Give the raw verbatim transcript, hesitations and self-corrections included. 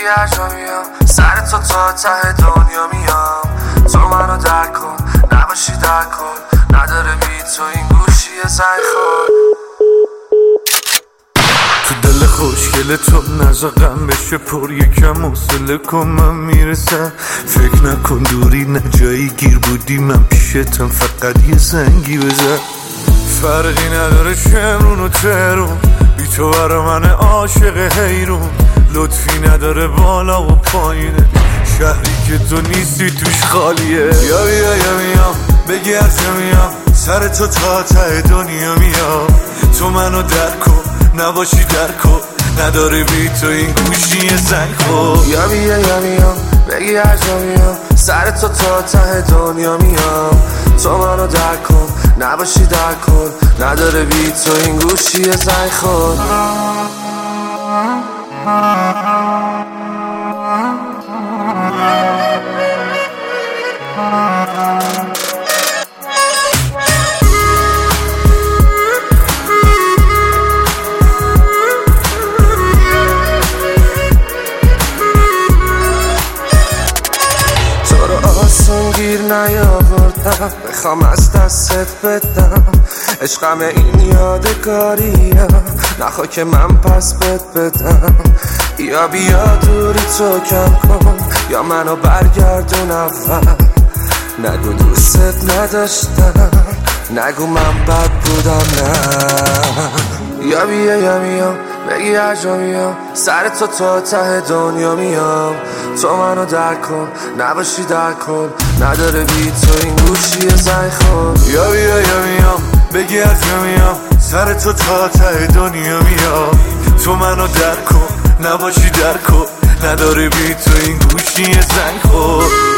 بگی هر جا میام سر تو تا ته دنیا میام. تو منو درک کن نباشی در کن، نداره بی تو این گوشی زنگ خور. تو دل خوشگل تو نزا غم بشه پر، یکم حوصله کن من میرسم. فکر نکن دوری نه جایی گیر بودی، من پیشتم فقط یه زنگی بزن. فرقی نداره شمرون و ترون، بی تو برا من عاشق حیرون. لطفی نداره بالا و پایینه، شهری که تو نیستی توش خالیه. یا بیا یا میام بگی از میام سر تو تا ته دنیا میام. تو منو درک کن نباشی در کن، نداره بی تو این گوشی زنگ خور. یا بیا یا میام بگی هر جا میام سر تو تا ته دنیا میام. تو منو درک کن نباشی در کن، نداره بی تو این گوشی زنگ خور. گیر نیاوردم بخوام از دستت بدم، عشقم این یادگاریه نخوا که من پس بد بدم. یا بیا دوری تو کم کن یا منو برگردون اول. نگو دوستت نداشتم، نگو من بد بودم نه. یا بیا یا میام بگی هر جا میام سر تو تا ته دنیا میام. تو منو درک کن نباشی در کن، نداره بی تو این گوشی زنگ خور. یا بیا یا میام بگی هر جا میام سر تو تا ته دنیا میام. تو منو درک کن نباشی در کن، نداره بی تو این گوشی زنگ خور.